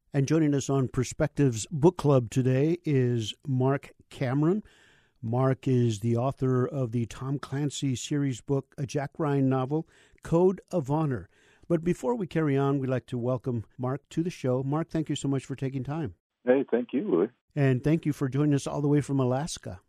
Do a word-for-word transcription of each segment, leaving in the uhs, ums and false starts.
And joining us on Perspectives Book Club today is Mark Cameron. Mark is the author of the Tom Clancy series book, a Jack Ryan novel, Code of Honor. But before we carry on, we'd like to welcome Mark to the show. Mark, thank you so much for taking time. Hey, thank you, Louis. And thank you for joining us all the way from Alaska.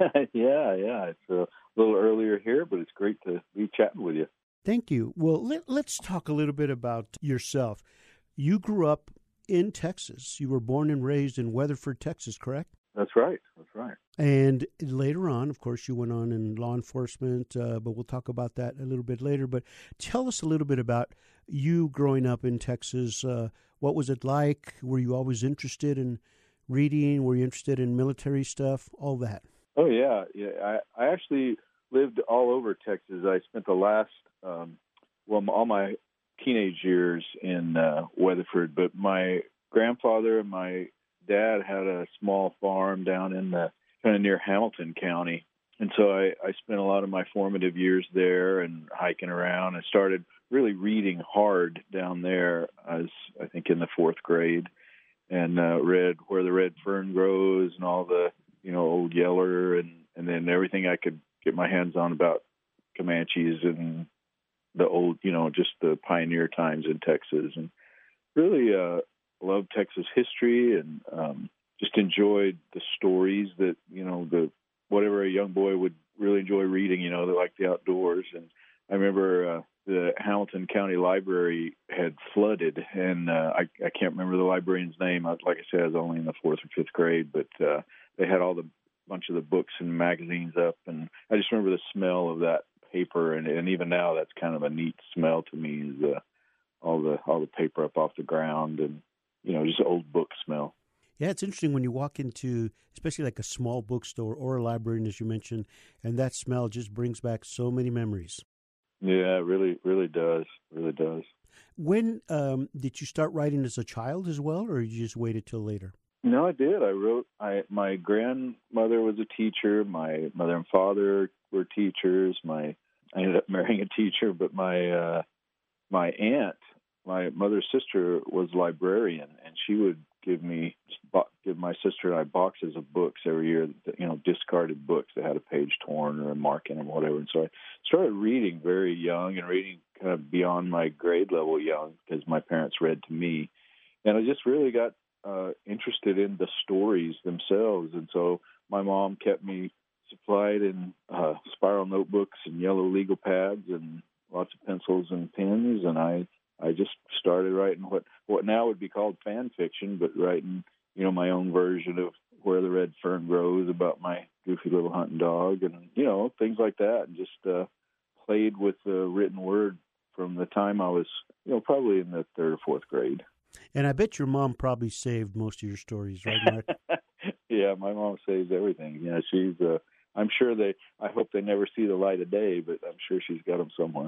yeah, yeah. It's a little earlier here, but it's great to be chatting with you. Thank you. Well, let, let's talk a little bit about yourself. You grew up in Texas. You were born and raised in Weatherford, Texas, correct? That's right. That's right. And later on, of course, you went on in law enforcement, uh, but we'll talk about that a little bit later. But tell us a little bit about you growing up in Texas. Uh, what was it like? Were you always interested in reading? Were you interested in military stuff? All that. Oh, yeah. yeah. I, I actually lived all over Texas. I spent the last, um, well, all my teenage years in uh, Weatherford, but my grandfather and my dad had a small farm down in the kind of near Hamilton County. And so I, I spent a lot of my formative years there and hiking around. I started really reading hard down there as I think in the fourth grade, and uh, read Where the Red Fern Grows and all the, you know, Old Yeller and, and then everything I could get my hands on about Comanches and the old, you know, just the pioneer times in Texas, and really uh, loved Texas history and um, just enjoyed the stories that, you know, the whatever a young boy would really enjoy reading, you know, they like the outdoors. And I remember uh, the Hamilton County Library had flooded, and uh, I, I can't remember the librarian's name. I, like I said, I was only in the fourth or fifth grade, but uh, they had all the bunch of the books and magazines up, and I just remember the smell of that paper, and, and even now that's kind of a neat smell to me, is uh, all the all the paper up off the ground, and you know, just old book smell. Yeah, it's interesting when you walk into, especially like a small bookstore or a library, as you mentioned, and that smell just brings back so many memories. Yeah, it really, really does, really does. When um, did you start writing as a child as well, or you just waited till later? No, I did. I wrote. I my grandmother was a teacher. My mother and father were teachers. My I ended up marrying a teacher, but my uh, my aunt, my mother's sister, was a librarian, and she would give me give my sister and I boxes of books every year. You know, discarded books that had a page torn or a mark in them, or whatever. And so I started reading very young and reading kind of beyond my grade level young, because my parents read to me, and I just really got uh, interested in the stories themselves. And so my mom kept me supplied in uh, spiral notebooks and yellow legal pads and lots of pencils and pens, and I, I just started writing what, what now would be called fan fiction, but writing, you know, my own version of Where the Red Fern Grows about my goofy little hunting dog, and, you know, things like that, and just uh, played with the written word from the time I was, you know, probably in the third or fourth grade. And I bet your mom probably saved most of your stories, right, Mark? Yeah, my mom saves everything. Yeah, she's uh, I'm sure they, I hope they never see the light of day, but I'm sure she's got them somewhere.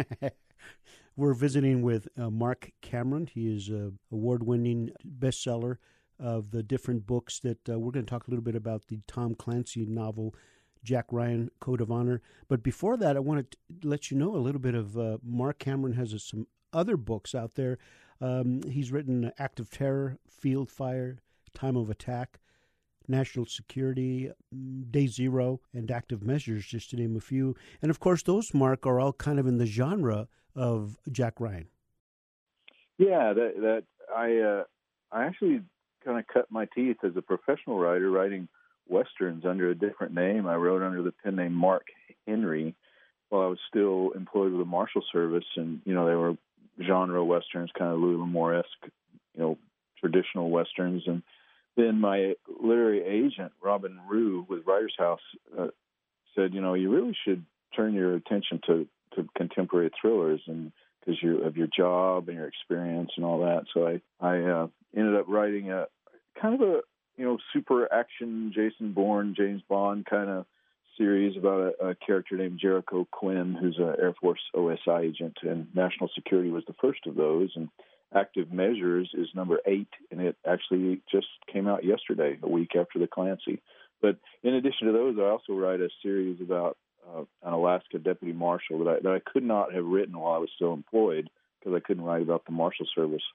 We're visiting with uh, Mark Cameron. He is an award-winning bestseller of the different books that uh, we're going to talk a little bit about the Tom Clancy novel, Jack Ryan, Code of Honor. But before that, I want to let you know a little bit of uh, Mark Cameron has uh, some other books out there. Um, he's written Act of Terror, Field Fire, Time of Attack, National Security, Day Zero, and Active Measures, just to name a few. And, of course, those, Mark, are all kind of in the genre of Jack Ryan. Yeah, that, that I uh, I actually kind of cut my teeth as a professional writer writing Westerns under a different name. I wrote under the pen name Mark Henry while I was still employed with the Marshal Service, and, you know, they were genre Westerns, kind of Louis L'Amour-esque, you know, traditional Westerns. And then my literary agent, Robin Rue, with Writers House, uh, said, you know, you really should turn your attention to, to contemporary thrillers, and because you of your job and your experience and all that. So I, I uh, ended up writing a kind of a, you know, super action Jason Bourne, James Bond kind of series about a, a character named Jericho Quinn, who's an Air Force O S I agent, and National Security was the first of those. And Active Measures is number eight, and it actually just came out yesterday, a week after the Clancy. But in addition to those, I also write a series about uh, an Alaska deputy marshal that I, that I could not have written while I was still employed, because I couldn't write about the Marshal Service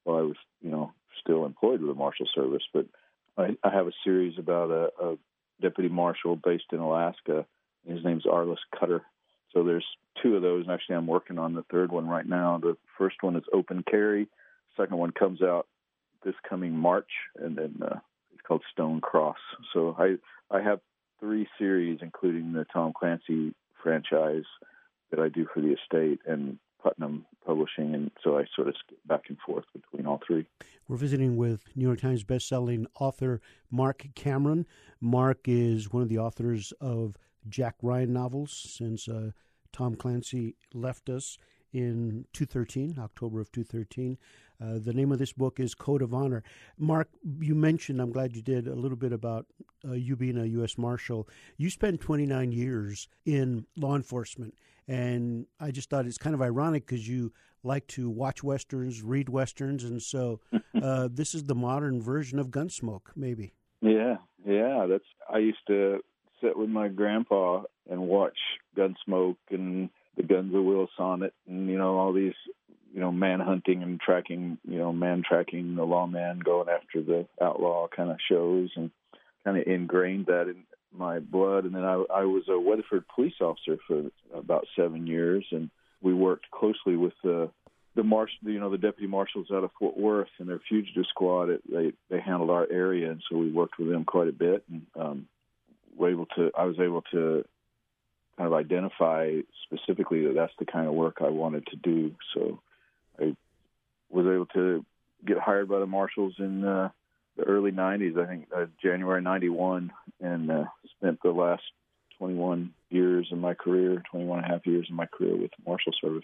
while I was, you know, still employed with the Marshal Service. But I, I have a series about a, a deputy marshal based in Alaska. His name's Arliss Cutter. So there's two of those, and actually I'm working on the third one right now. The first one is Open Carry. The second one comes out this coming March, and then uh, it's called Stone Cross. So I I have three series, including the Tom Clancy franchise that I do for the estate and Putnam Publishing, and so I sort of skip back and forth between all three. We're visiting with New York Times bestselling author Mark Cameron. Mark is one of the authors of Jack Ryan novels since uh, Tom Clancy left us in two thirteen, October of two thirteen. Uh, the name of this book is Code of Honor. Mark, you mentioned, I'm glad you did, a little bit about uh, you being a U S Marshal. You spent twenty-nine years in law enforcement, and I just thought it's kind of ironic because you like to watch Westerns, read Westerns, and so uh, this is the modern version of Gunsmoke, maybe. Yeah, yeah. That's I used to sit with my grandpa and watch Gunsmoke and the Guns of Will Sonnet and, you know, all these, you know, man hunting and tracking, you know, man tracking the lawman going after the outlaw kind of shows, and kind of ingrained that in my blood. And then I, I was a Weatherford police officer for about seven years, and we worked closely with the the marshal, you know, the deputy marshals out of Fort Worth and their fugitive squad. It, they they handled our area, and so we worked with them quite a bit. And um, were able to, I was able to kind of identify specifically that that's the kind of work I wanted to do. So I was able to get hired by the marshals in uh, the early nineties, I think uh, January ninety-one, and uh, spent the last twenty-one years of my career, twenty-one and a half years of my career with the Marshal Service.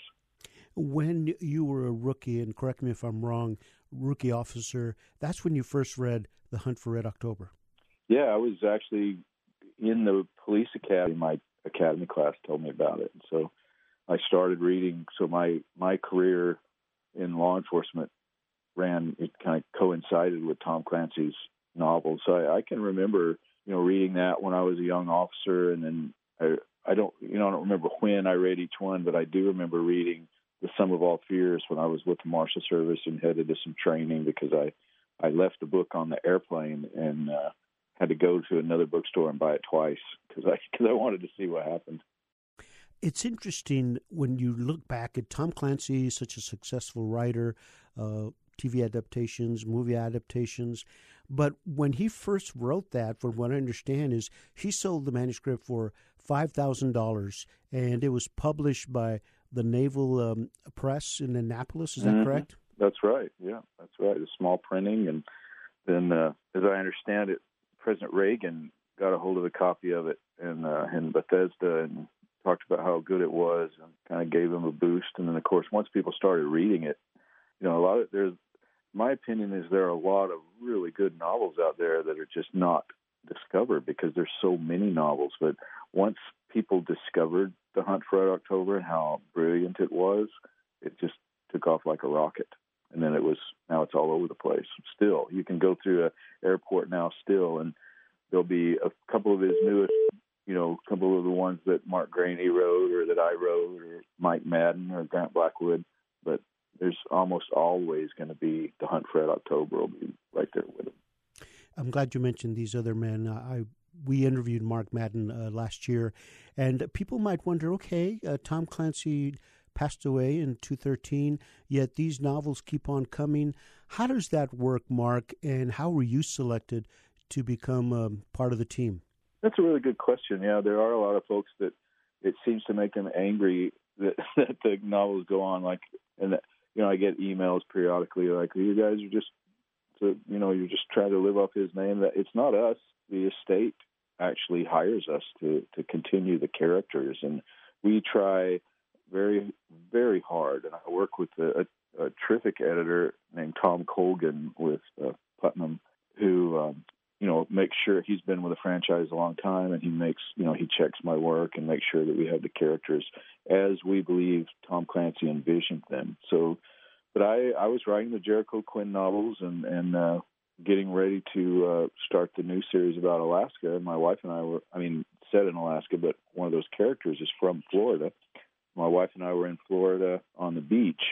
When you were a rookie, and correct me if I'm wrong, rookie officer, that's when you first read The Hunt for Red October. Yeah, I was actually in the police academy. My academy class told me about it. So I started reading. So my, my career in law enforcement ran, it kind of coincided with Tom Clancy's novels. So I, I can remember, you know, reading that when I was a young officer. And then I, I don't, you know, I don't remember when I read each one, but I do remember reading The Sum of All Fears when I was with the Marshal Service and headed to some training, because I, I left the book on the airplane and, uh, had to go to another bookstore and buy it twice because I, cause I wanted to see what happened. It's interesting when you look back at Tom Clancy, such a successful writer, uh, T V adaptations, movie adaptations. But when he first wrote that, from what I understand, is he sold the manuscript for five thousand dollars, and it was published by the Naval um, Press in Annapolis. Is that mm-hmm. correct? That's right. Yeah, that's right. A small printing. And then, uh, as I understand it, President Reagan got a hold of a copy of it in, uh, in Bethesda and talked about how good it was and kind of gave him a boost. And then, of course, once people started reading it, you know, a lot of there's, my opinion is there are a lot of really good novels out there that are just not discovered because there's so many novels. But once people discovered The Hunt for Red October and how brilliant it was, it just took off like a rocket. And then it was, now it's all over the place. Still, you can go through an airport now still, and there'll be a couple of his newest, you know, a couple of the ones that Mark Graney wrote or that I wrote or Mike Madden or Grant Blackwood. But there's almost always going to be The Hunt for Red October will be right there with him. I'm glad you mentioned these other men. I We interviewed Mark Madden uh, last year, and people might wonder, okay, uh, Tom Clancy passed away in two thirteen, yet these novels keep on coming. How does that work, Mark, and how were you selected to become um, part of the team? That's a really good question. Yeah, there are a lot of folks that it seems to make them angry that, that the novels go on. Like, and that, you know, I get emails periodically like, you guys are just, so, you know, you're just trying to live off his name. That it's not us. The estate actually hires us to, to continue the characters, and we try very, very hard. And I work with a, a, a terrific editor named Tom Colgan with uh, Putnam, who, um, you know, makes sure he's been with the franchise a long time, and he makes, you know, he checks my work and makes sure that we have the characters as we believe Tom Clancy envisioned them. So, but I, I was writing the Jericho Quinn novels and, and uh, getting ready to uh, start the new series about Alaska. And my wife and I were, I mean, set in Alaska, but one of those characters is from Florida. My wife and I were in Florida on the beach,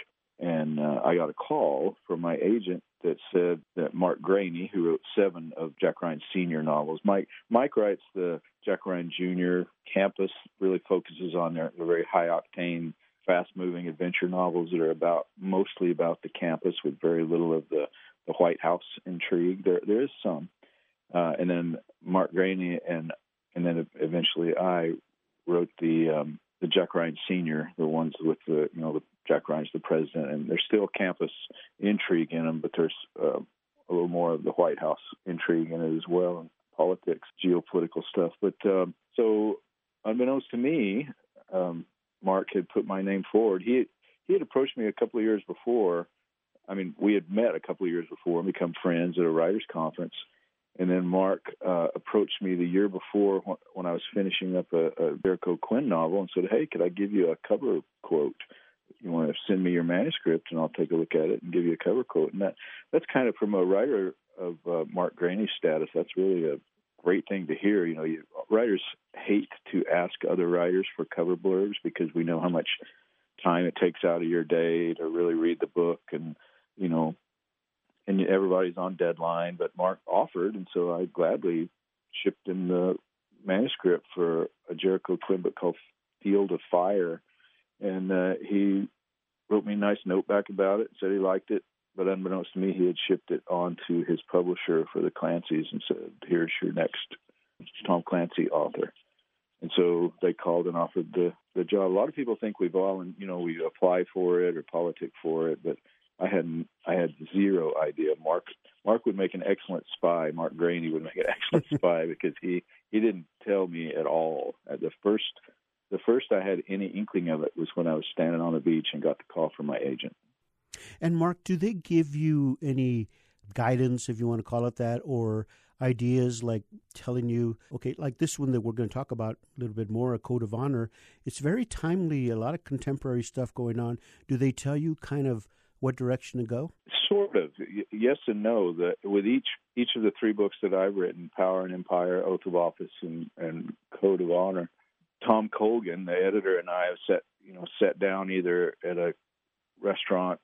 And uh, I got a call from my agent that said that Mark Graney, who wrote seven of Jack Ryan's senior novels, Mike Mike writes the Jack Ryan Junior Campus, really focuses on their, their very high-octane, fast-moving adventure novels that are about mostly about the campus with very little of the, the White House intrigue. There there is some. Uh, and then Mark Graney and and then eventually I wrote the um, the Jack Ryan Senior, the ones with the, you know, the Jack Ryan's the president, and there's still campus intrigue in them, but there's uh, a little more of the White House intrigue in it as well, and politics, geopolitical stuff. But um, so, unbeknownst to me, um, Mark had put my name forward. He had, he had approached me a couple of years before. I mean, we had met a couple of years before and become friends at a writers' conference. And then Mark uh, approached me the year before when I was finishing up a, a Jericho Quinn novel and said, "Hey, could I give you a cover quote? You want to send me your manuscript and I'll take a look at it and give you a cover quote." And that that's kind of, from a writer of uh, Mark Graney's status, that's really a great thing to hear. You know, you, writers hate to ask other writers for cover blurbs because we know how much time it takes out of your day to really read the book, and, you know, and everybody's on deadline. But Mark offered, and so I gladly shipped him the manuscript for a Jericho Quinn book called Field of Fire. And uh, he wrote me a nice note back about it, said he liked it, but unbeknownst to me, he had shipped it on to his publisher for the Clancys and said, "Here's your next Tom Clancy author." And so they called and offered the, the job. A lot of people think we've all, you know, we apply for it or politic for it, but I had I had zero idea. Mark Mark would make an excellent spy. Mark Graney would make an excellent spy because he, he didn't tell me at all. At the first the first I had any inkling of it was when I was standing on the beach and got the call from my agent. And Mark, do they give you any guidance, if you want to call it that, or ideas like telling you, okay, like this one that we're going to talk about a little bit more, A Code of Honor, it's very timely, a lot of contemporary stuff going on. Do they tell you kind of what direction to go? Sort of. Yes and no. The, with each each of the three books that I've written, Power and Empire, Oath of Office, and, and Code of Honor, Tom Colgan, the editor, and I have sat, you know, sat down either at a restaurant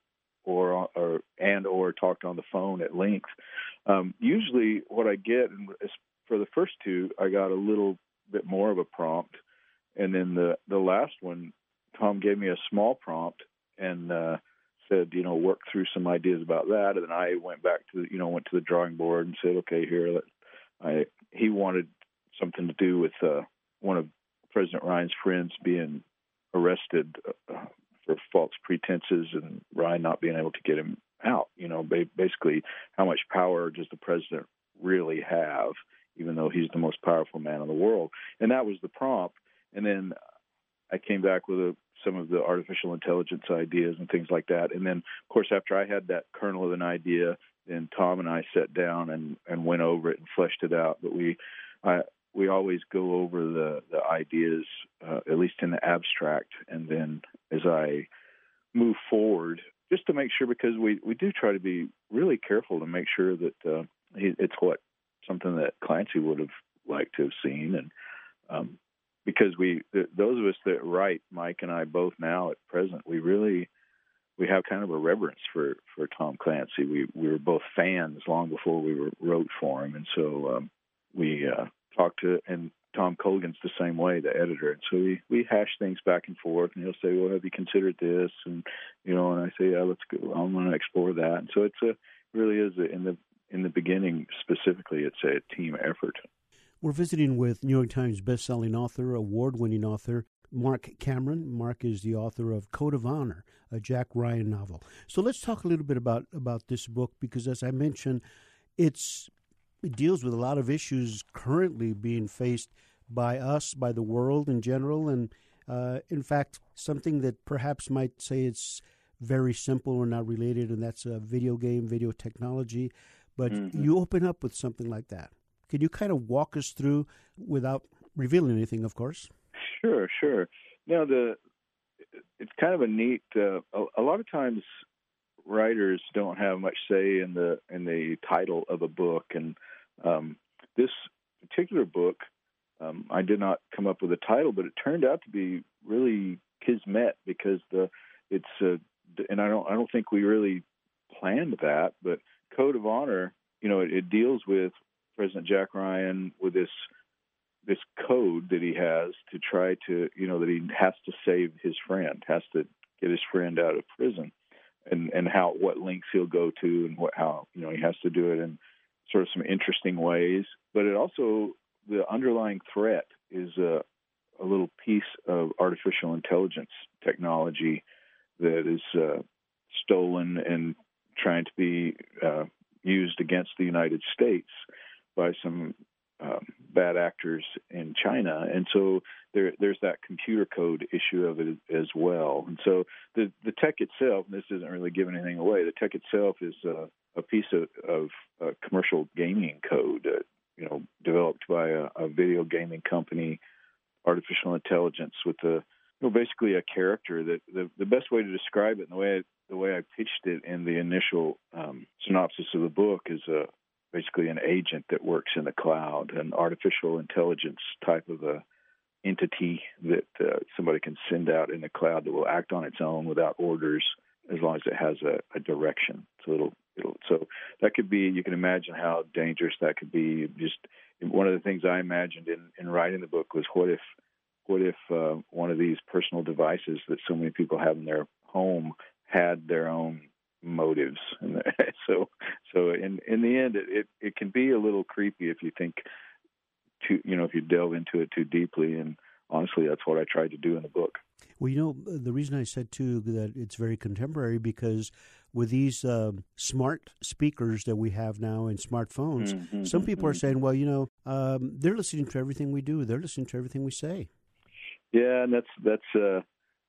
or or and or talked on the phone at length. Um, usually, what I get, and for the first two, I got a little bit more of a prompt, and then the the last one, Tom gave me a small prompt and uh, said, you know, work through some ideas about that. And then I went back to, you know, went to the drawing board and said, okay, here, let, I he wanted something to do with uh, one of President Ryan's friends being arrested uh, for false pretenses and Ryan not being able to get him out. You know, basically, how much power does the president really have, even though he's the most powerful man in the world? And that was the prompt. And then I came back with a, some of the artificial intelligence ideas and things like that. And then, of course, after I had that kernel of an idea, then Tom and I sat down and, and went over it and fleshed it out. But we I, we always go over the, the ideas, uh, at least in the abstract, and then as I move forward, just to make sure, because we, we do try to be really careful to make sure that uh, it's what something that Clancy would have liked to have seen. And um, because we, those of us that write, Mike and I both now at present, we really, we have kind of a reverence for, for Tom Clancy. We we were both fans long before we were, wrote for him. And so um, we uh, talked to, and Tom Colgan's the same way, the editor. And so we, we hash things back and forth, and he'll say, well, have you considered this? And, you know, and I say, yeah, let's go. I'm going to explore that. And so it's a, really is a, in the, in the beginning specifically, it's a team effort. We're visiting with New York Times bestselling author, award-winning author, Mark Cameron. Mark is the author of Code of Honor, a Jack Ryan novel. So let's talk a little bit about, about this book, because as I mentioned, it's it deals with a lot of issues currently being faced by us, by the world in general, and uh, in fact, something that perhaps might say it's very simple or not related, and that's a video game, video technology. But mm-hmm. you open up with something like that. Can you kind of walk us through, without revealing anything, of course? Sure, sure. You know, the it's kind of a neat. Uh, a, a lot of times, writers don't have much say in the in the title of a book, and um, this particular book, um, I did not come up with a title, but it turned out to be really kismet, because the it's uh, and I don't I don't think we really planned that, but Code of Honor, you know, it, it deals with President Jack Ryan with this this code that he has to try to, you know, that he has to save his friend, has to get his friend out of prison, and and how what lengths he'll go to, and what how you know he has to do it in sort of some interesting ways. But it also, the underlying threat is a, a little piece of artificial intelligence technology that is uh, stolen and trying to be uh, used against the United States by some um, bad actors in China. And so there, there's that computer code issue of it as well. And so the, the tech itself, and this isn't really giving anything away, the tech itself is uh, a piece of, of uh, commercial gaming code, uh, you know, developed by a, a video gaming company, artificial intelligence with a, you know, basically a character that the, the best way to describe it, and the way I, the way I pitched it in the initial um, synopsis of the book, is a basically an agent that works in the cloud, an artificial intelligence type of a entity that uh, somebody can send out in the cloud that will act on its own without orders, as long as it has a, a direction. So it'll, it'll, so that could be, you can imagine how dangerous that could be. Just one of the things I imagined in, in writing the book was, what if, what if uh, one of these personal devices that so many people have in their home had their own motives? And so, so in in the end, it, it, it can be a little creepy if you think too, you know, if you delve into it too deeply. And honestly, that's what I tried to do in the book. Well, you know, the reason I said, too, that it's very contemporary, because with these um, smart speakers that we have now and smartphones, mm-hmm, some people mm-hmm. are saying, well, you know, um, they're listening to everything we do. They're listening to everything we say. Yeah, and that's, that's uh,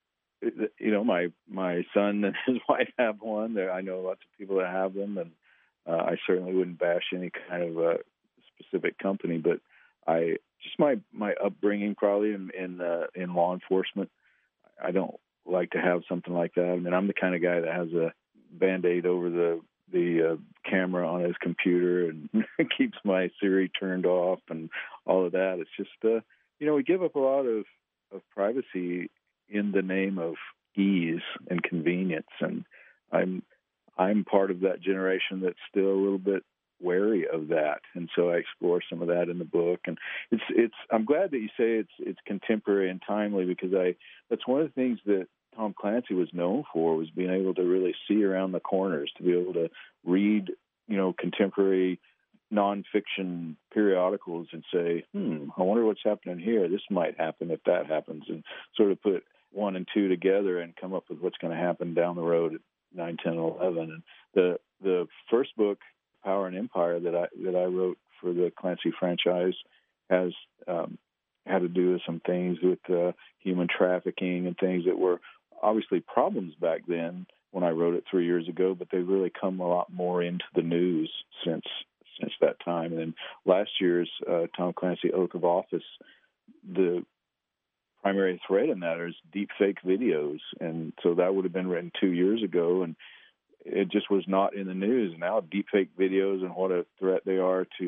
you know, my, my son and his wife have one. There, I know lots of people that have them, and uh, I certainly wouldn't bash any kind of uh, specific company, but I just my, my upbringing probably in in, uh, in law enforcement, I don't like to have something like that. I mean, I'm the kind of guy that has a Band-Aid over the the uh, camera on his computer and keeps my Siri turned off and all of that. It's just, uh, you know, we give up a lot of, of privacy in the name of ease and convenience, and I'm I'm part of that generation that's still a little bit wary of that, and so I explore some of that in the book. And it's it's I'm glad that you say it's it's contemporary and timely, because I that's one of the things that Tom Clancy was known for, was being able to really see around the corners, to be able to read, you know, contemporary nonfiction periodicals and say, hmm, I wonder what's happening here. This might happen if that happens, and sort of put one and two together and come up with what's going to happen down the road at nine, ten, eleven. And the the first book, Power and Empire, that I that I wrote for the Clancy franchise, has um, had to do with some things with uh, human trafficking and things that were obviously problems back then when I wrote it three years ago, but they've really come a lot more into the news since since that time. And then last year's uh, Tom Clancy Oath of Office, the primary threat in that is deep fake videos, and so that would have been written two years ago, and it just was not in the news. Now deep fake videos and what a threat they are to,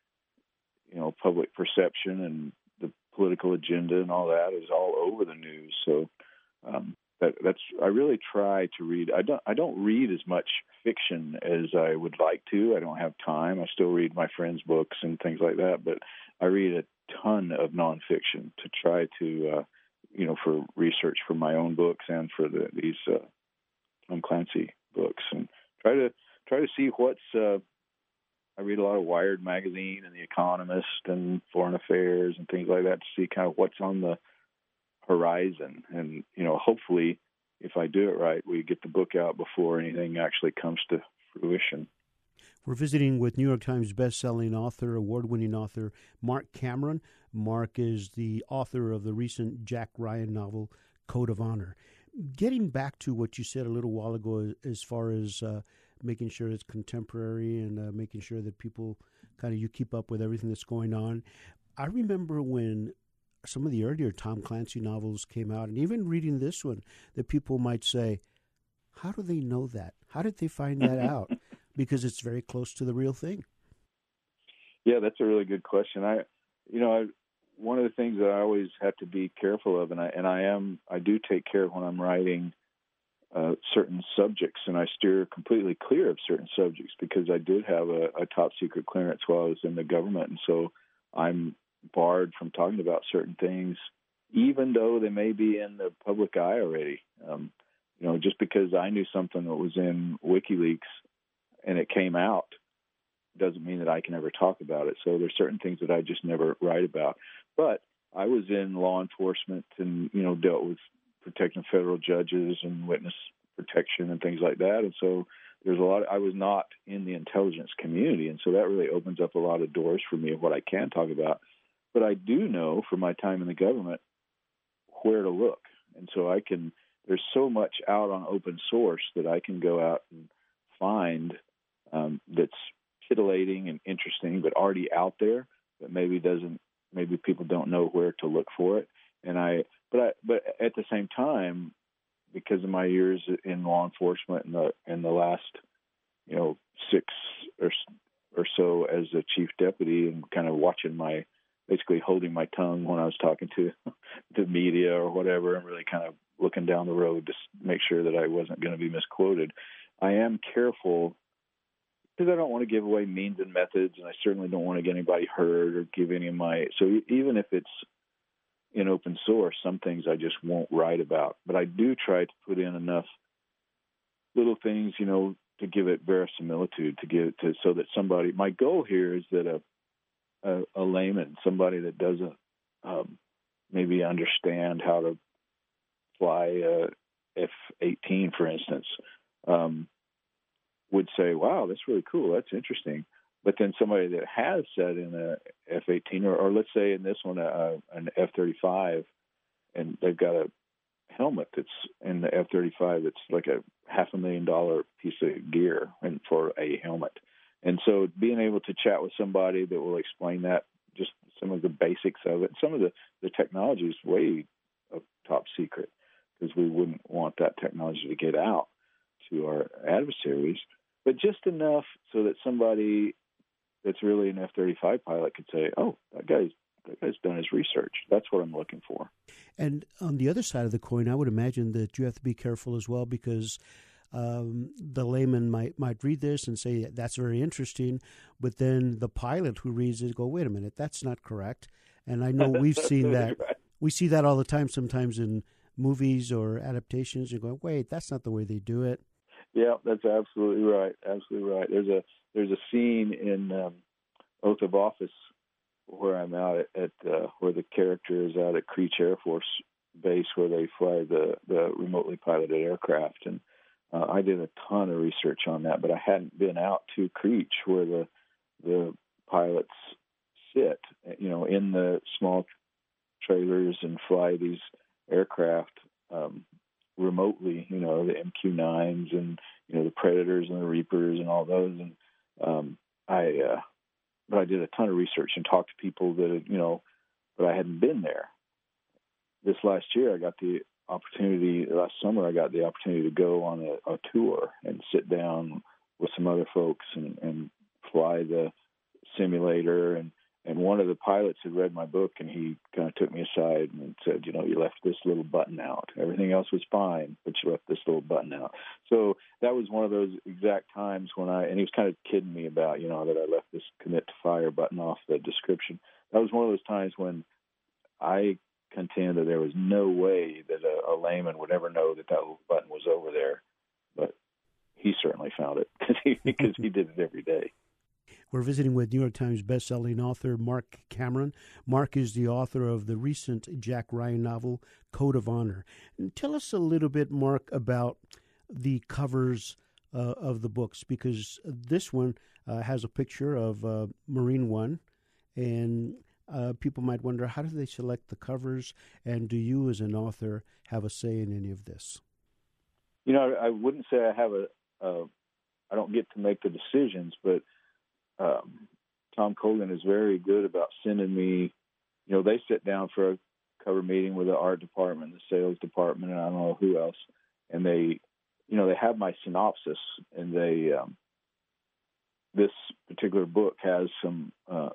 you know, public perception and the political agenda and all that is all over the news. So um, that, that's I really try to read. I don't I don't read as much fiction as I would like to. I don't have time. I still read my friends' books and things like that, but I read a ton of nonfiction to try to, uh, you know, for research for my own books and for the, these uh, Tom Clancy books, and try to try to see what's. Uh, I read a lot of Wired magazine and The Economist and Foreign Affairs and things like that to see kind of what's on the horizon, and you know, hopefully, if I do it right, we get the book out before anything actually comes to fruition. We're visiting with New York Times best-selling author, award-winning author, Mark Cameron. Mark is the author of the recent Jack Ryan novel, Code of Honor. Getting back to what you said a little while ago as far as uh, making sure it's contemporary and uh, making sure that people kind of, you keep up with everything that's going on. I remember when some of the earlier Tom Clancy novels came out, and even reading this one, that people might say, how do they know that? How did they find that out? Because it's very close to the real thing. Yeah, that's a really good question. I, you know, I, one of the things that I always have to be careful of, and I and I am, I do take care of when I'm writing uh, certain subjects, and I steer completely clear of certain subjects because I did have a, a top secret clearance while I was in the government, and so I'm barred from talking about certain things, even though they may be in the public eye already. Um, you know, just because I knew something that was in WikiLeaks and it came out doesn't mean that I can ever talk about it. So there's certain things that I just never write about. But I was in law enforcement and, you know, dealt with protecting federal judges and witness protection and things like that. And so there's a lot, I was not in the intelligence community. And so that really opens up a lot of doors for me of what I can talk about. But I do know from my time in the government where to look. And so I can, there's so much out on open source that I can go out and find um, that's titillating and interesting, but already out there, but maybe doesn't, maybe people don't know where to look for it. And I, but I, but at the same time, because of my years in law enforcement in the in the last, you know, six or or so as a chief deputy, and kind of watching my, basically holding my tongue when I was talking to the media or whatever, and really kind of looking down the road to make sure that I wasn't going to be misquoted. I am careful because I don't want to give away means and methods, and I certainly don't want to get anybody hurt or give any of my. So even if it's in open source, some things I just won't write about. But I do try to put in enough little things, you know, to give it verisimilitude, to give it to so that somebody. My goal here is that a a, a layman, somebody that doesn't um, maybe understand how to fly a F eighteen, for instance, um, would say, "Wow, that's really cool. That's interesting." But then somebody that has sat in a F eighteen, or, or let's say in this one, uh, an F thirty-five, and they've got a helmet that's in the F thirty-five that's like a half a million dollar piece of gear and for a helmet. And so being able to chat with somebody that will explain that, just some of the basics of it, some of the, the technology is way uh, top secret because we wouldn't want that technology to get out to our adversaries, but just enough so that somebody that's really an F thirty-five pilot could say, "Oh, that guy's that guy's done his research. That's what I'm looking for." And on the other side of the coin, I would imagine that you have to be careful as well, because um, the layman might might read this and say that's very interesting, but then the pilot who reads it go, "Wait a minute, that's not correct." And I know we've seen that. Right. We see that all the time. Sometimes in movies or adaptations, you're going, "Wait, that's not the way they do it." Yeah, that's absolutely right. Absolutely right. There's a there's a scene in um, Oath of Office where I'm out at, at uh, where the character is out at Creech Air Force Base where they fly the, the remotely piloted aircraft, and uh, I did a ton of research on that, but I hadn't been out to Creech where the the pilots sit, you know, in the small trailers and fly these aircraft um, remotely, you know, the M Q nines and, you know, the Predators and the Reapers and all those. And um, I, uh, but I did a ton of research and talked to people that, you know, but I hadn't been there. This last year, I got the opportunity, last summer, I got the opportunity to go on a, a tour and sit down with some other folks and, and fly the simulator. And, and one of the pilots had read my book, and he kind of took me aside and said, "You know, you left this little button out. Everything else was fine, but you left this little button out." So that was one of those exact times when I, and he was kind of kidding me about, you know, that I left this commit to fire button off the description. That was one of those times when I contend that there was no way that a, a layman would ever know that that little button was over there. But he certainly found it because he, because he did it every day. We're visiting with New York Times bestselling author Mark Cameron. Mark is the author of the recent Jack Ryan novel, Code of Honor. And tell us a little bit, Mark, about the covers uh, of the books, because this one uh, has a picture of uh, Marine One, and uh, people might wonder, how do they select the covers, and do you as an author have a say in any of this? You know, I wouldn't say I have a, a I don't get to make the decisions, but Um, Tom Colgan is very good about sending me, you know, they sit down for a cover meeting with the art department, the sales department, and I don't know who else. And they, you know, they have my synopsis, and they, um, this particular book has some, uh,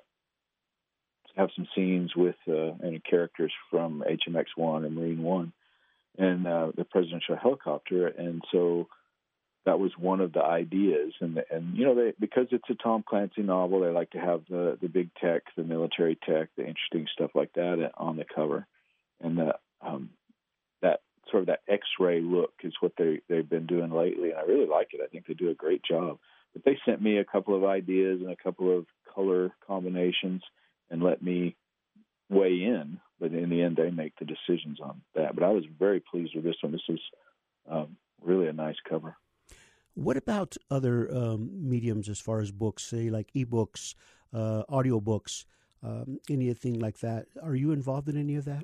have some scenes with, uh, and characters from H M X one and Marine One. and uh, the presidential helicopter. And so that was one of the ideas. And, and you know, they, because it's a Tom Clancy novel, they like to have the, the big tech, the military tech, the interesting stuff like that on the cover. And the, um, that sort of that X-ray look is what they, they've been doing lately. And I really like it. I think they do a great job. But they sent me a couple of ideas and a couple of color combinations and let me weigh in. But in the end, they make the decisions on that. But I was very pleased with this one. This is um, really a nice cover. What about other um, mediums as far as books, say like ebooks, uh, audiobooks, um, anything like that? Are you involved in any of that?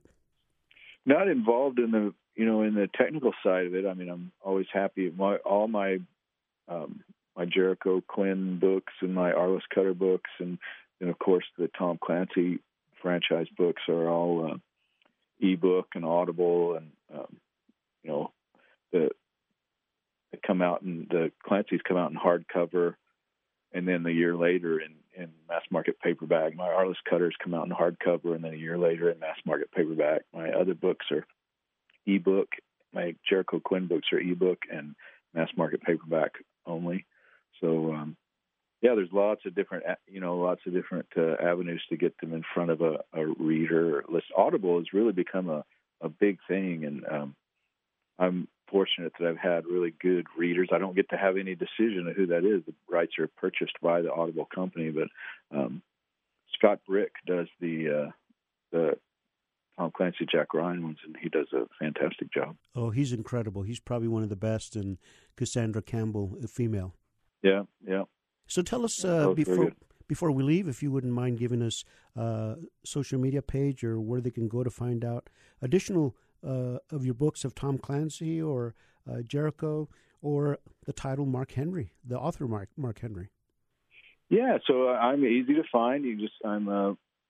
Not involved in the, you know, in the technical side of it. I mean, I'm always happy. My, all my um, my Jericho Quinn books and my Arliss Cutter books, and, and of course the Tom Clancy franchise books are all uh, ebook and Audible, and um, you know, the they come out and the Clancy's come out in hardcover, and then a year later in, in mass market paperback. My Arliss Cutters come out in hardcover, and then a year later in mass market paperback. My other books are ebook. My Jericho Quinn books are ebook and mass market paperback only. So, um, yeah, there's lots of different, you know, lots of different uh, avenues to get them in front of a, a reader. Audible has really become a, a big thing, and um, I'm fortunate that I've had really good readers. I don't get to have any decision of who that is. The rights are purchased by the Audible company, but um, Scott Brick does the uh, the Tom Clancy Jack Ryan ones, and he does a fantastic job. Oh, he's incredible. He's probably one of the best, and Cassandra Campbell, a female. Yeah, yeah. So tell us uh, before before we leave, if you wouldn't mind giving us a uh, social media page or where they can go to find out additional uh, of your books of Tom Clancy or uh, Jericho, or the title Mark Henry, the author Mark Mark Henry. Yeah, so I'm easy to find. You just I'm uh,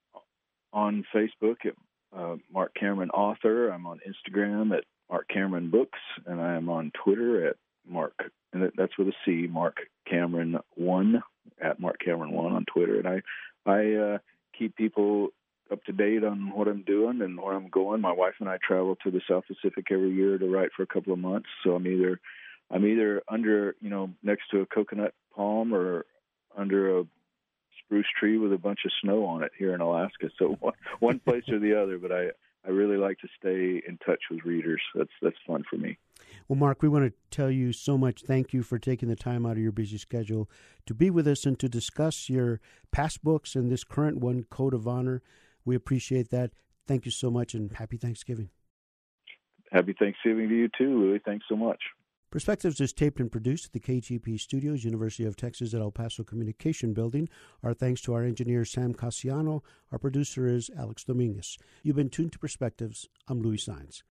on Facebook at uh, Mark Cameron Author. I'm on Instagram at Mark Cameron Books, and I am on Twitter at Mark, and that's with a C, Mark Cameron one, at Mark Cameron one on Twitter. And I, I uh, keep people up to date on what I'm doing and where I'm going. My wife and I travel to the South Pacific every year to write for a couple of months. So I'm either, I'm either under, you know, next to a coconut palm or under a spruce tree with a bunch of snow on it here in Alaska. So one, one place or the other, but I, I really like to stay in touch with readers. That's that's fun for me. Well, Mark, we want to tell you so much. Thank you for taking the time out of your busy schedule to be with us and to discuss your past books and this current one, Code of Honor. We appreciate that. Thank you so much, and happy Thanksgiving. Happy Thanksgiving to you too, Louis. Thanks so much. Perspectives is taped and produced at the K T P Studios, University of Texas at El Paso Communication Building. Our thanks to our engineer, Sam Cassiano. Our producer is Alex Dominguez. You've been tuned to Perspectives. I'm Louis Saenz.